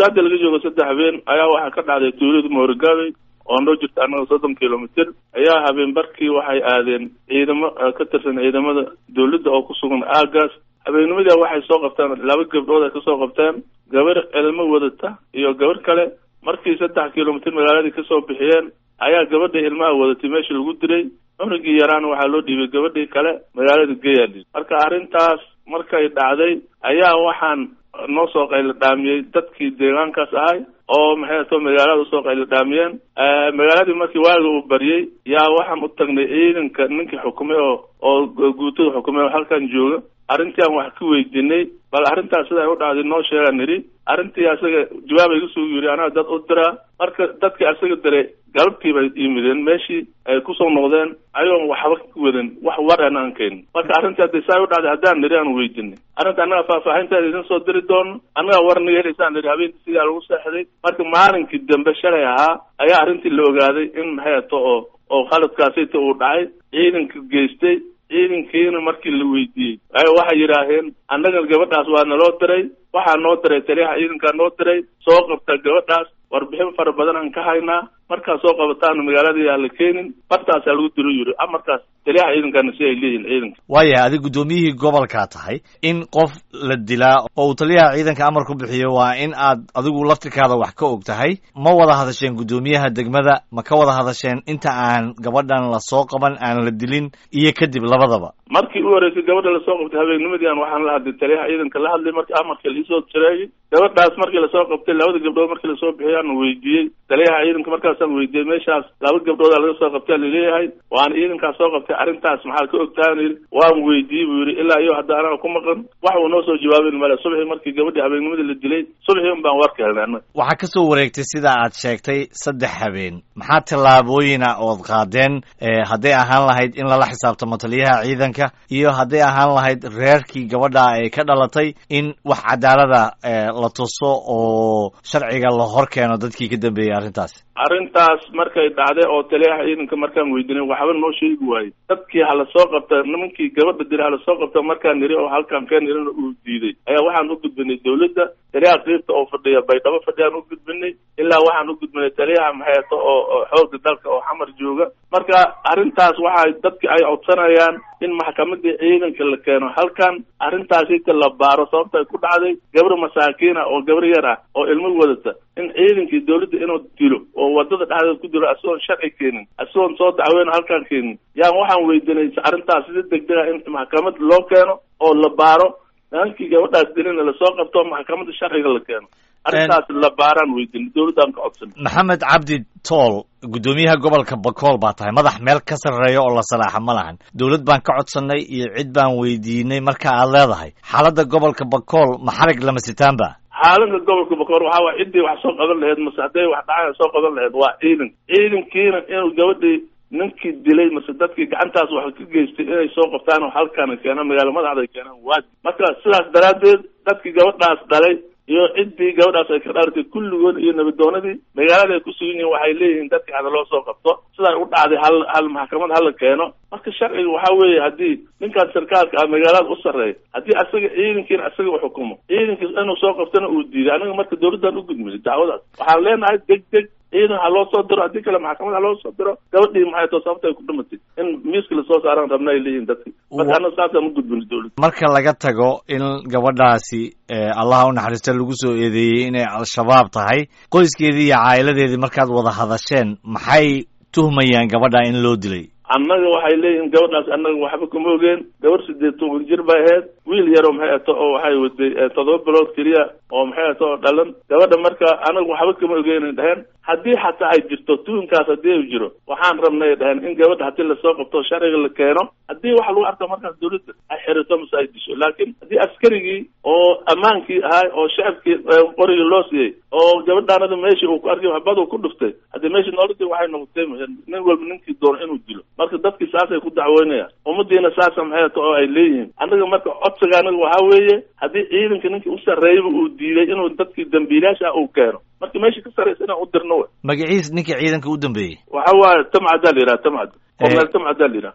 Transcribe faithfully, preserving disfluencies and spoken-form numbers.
مدة اللي جوجو سدح بين أيها واحد كذا على تولد مورجابي وأنا جت أنا صدم كيلومتر أيها بين بركي وحي آذين إذا ما كتر سنة إذا ما دولد أو كسرون آجاس أبين مدة واحد سوق فتان لا بقى برودا كسوق فتان جبر المودته يو جبر كله مركي سدح كيلومتر مغالي كسوق بحيان أيها جبر ده الماء ودته ماشي الجدري أمريكي يران وحلو دي جبر ده كله مغالي الجيالي مركا أرنتاس مركا يدعدي أيها واحد نصوق إلى دامي تدكي ديران كاساي أو محيطه مجالات سوق إلى داميان مجالات ما في واجب بريء يا واحد متقنين إنك إنك حكومة أو أو جوتو حكومة وحال كان جوجا أرنتي أم وحكي الدنيا بل أرنتي أصلا يقول هذا النوع شيء نري أرنتي أصلا جواب يقول يوري أنا دات أدرى مركز دات كأصلا دري قلبي بيمدين ماشي كوسون نودن أيوة وحبك ودن وحوار أنا أنكين مركز أرنتي أدري يقول هذا هذا نري أنا ويدني أرنتي أنا فاهمت إذا صدري دون أنا ورني يريسان نري هبين سيد على وسحري مركز مارن كدم بشرها أي أرنتي اللي وجاده إن حياته أو أو خالد كاسيته وداعي إيه جيستي ciidankiina markii la weydiiyay ay waxa yiraahdeen annaga gabadhaas waa naloo diray waxa noo diray taliyaha ciidanka noo diray soo qabta gabadhaas warbixin fara badan aan ka haynaa marka soo qabataan magaaladii aan la keenin bartaas lagu diro yiri amarkaas taliyaha ciidankana si ay leeyihiin ciidanka waaya adiga gudoomiyihii gobolka tahay in qof la dilaa oo taliyaha ciidanka amar ku bixiyo waa in aad adigu laftirkaada wax ka og tahay ma wada hadasheen gudoomiyaha degmada ma ka wada hadasheen inta aan gabadhan la soo qaban aan la dilin iyo kadib labadaba markii uu horeysay gabadha la soo qabtay habeennimadii aan waxaan la hadlay taliyaha ciidanka la hadlay markii amarka la soo diray gabadhaas markii la soo qabtay labada gabdhood markii la soo bixiyay aan weydiiyay taliyaha ciidanka markaas aan weydiiyay meeshaas laba gabdhood laga soo qabtay la leeyahay waan ciidanka soo qabtay arintaas maxaa ka ogtaanay waan weydiiyay buu yiri ilaa iyo hadda ana ku maqan wax uu noo soo jawaabin mala subaxii markii gabadhii habeennimadii la dilay subaxii baan warka helnaa waxa ka soo wareegtay sida aad sheegtay saddex habeen maxaa tallaabooyina oo qaadeen haday ahaan lahayd in la xisaabtamo taliyaha ciidanka iyo haday ahaan lahayd reerkii gabadha ay ka dhalatay in wax cadaalada la tuso oo sharciga la hor keeno dadkii ka dambeeyay arintaas arintaas markay dhacday oo taliyaha ciidanka markaan weydiinay waxba noo sheegi waayay dadkii hala soo qabtay nimankii gabadha diray hala soo qabtay markaan niri oo halkaan keen nirina uu diiday ayaa waxaan u gudbinay dawladda taliyaha qiibta oo fadhiya baydhabo fadhiyaan u gudbinay ilaa waxaan u gudbinay taliyaha maxayto oo xoogga dalka oo xamar jooga marka arintaas waxa dadkii ay codsanayaan in maxkamadda ciidanka la keeno halkan arintaas inta la baaro sababta ay ku dhacday gabar masaakiina oo gabar yar ah oo ilmo wadata in ciidankii dawladda inuu dilo oo wadada dhexdeeda ku dilo asoo sharci keenin asoo soo dacweyn halkan keenin yaan waxaan weydiinay arintaas sida degdeg ah in maxkamad loo keeno oo la baaro ninkii gabadhaas dilina la soo qabto maxkamadda sharciga la keeno arintaas la baaraan weydiin dawladdan ka codsan maxamed cabdi tool gudoomiyaha gobolka Bakool baa tahay madax meel ka sareeyo oo la salaaxa ma lahan dawlad baan ka codsanay iyo cid baan weydiinay marka aad leedahay xaaladda gobolka Bakool ma xarig lama sitaanba xaaladda gobolka Bakool waxa waa cidii wax soo qaban lahayd masaxday wax dhacay soo qaban lahayd waa ciidan ciidankiina inuu gabadhii ninkii dilay mase dadkii gacantaas wax ka geystay inay soo qabtaan oo halkaan keenaan magaalada madaxda keenaan waa marka sidaas daraadeed dadkii gabadhaas dhalay iyo cidii gabadhaas ay ka dhaartay kulligood iyo nabadoonadii magaalada ay ku sugan yihiin waxay leeyihiin dadka hada loo soo qabto sidaa u dhacday hal hal maxkamad hal keeno marka sharciga waxa weeye haddii ninkaas sarkaalka ah magaalada u sarreeya haddii asaga ciidankiina asaga u xukumo ciidankiis inuu soo qabtana uu diiday anaga marka dawladdan u gudminay dacwadaas waxaan leenahay deg deg ciidan ha loo soo diro haddii kale maxkamad ha loo soo diro gabadhii maxay too sababta ay ku dhimatay in miiska lasoo saaraan rabna ay leeyihiin dadki marka anaga saasaan u gudbinay dawladda marka laga tago in gabadhaasi allaha u naxariista lagu soo eedeeyey inay al-shabaab tahay qoyskeedii iyo caa'iladeedii markaad wada hadasheen maxay tuhmayaan gabadha in loo dilay annaga waxay leeyihiin gabadhaas annaga waxba kuma ogeen gabar sideed toban jir bay ahayd wiil yaroo maxay ato oo waxay waday toddoba bilood keliya oo maxay ato oo dhalan gabadha marka anaga waxba kuma ogeen dhaheen haddii xataa ay jirto tuunkaas haddii uu jiro waxaan rabnay dhaheen in gabadha haddii lasoo qabto sharciga la keeno haddii waxa lagu arko markaas dawladda ay xirito mase ay disho laakiin haddii askarigii oo ammaankii ahay oo shacabkii qorigii loo siiyey oo gabadhaanada meeshii uu ku arkay waxbaduu ku dhuftay haddii meeshii nolodii waxay noqotay nin walba ninkii doono inuu dilo marka dadkii saasay ku dacweynayaan ummadiina saasa maxay ato oo ay leeyihiin annaga marka codsiga anaga waxaa weeye haddii ciidanka ninkii u sarreeyaba uu diiday inuu dadkii dambiilaasha uu keeno marka meesha ka sarreysa inaan u dirno magaciis ninkii ciidanka u dambeeyey waxa waaye tamcaddaa la yidhaha tamcad korneel tamcaddaa la yidhaha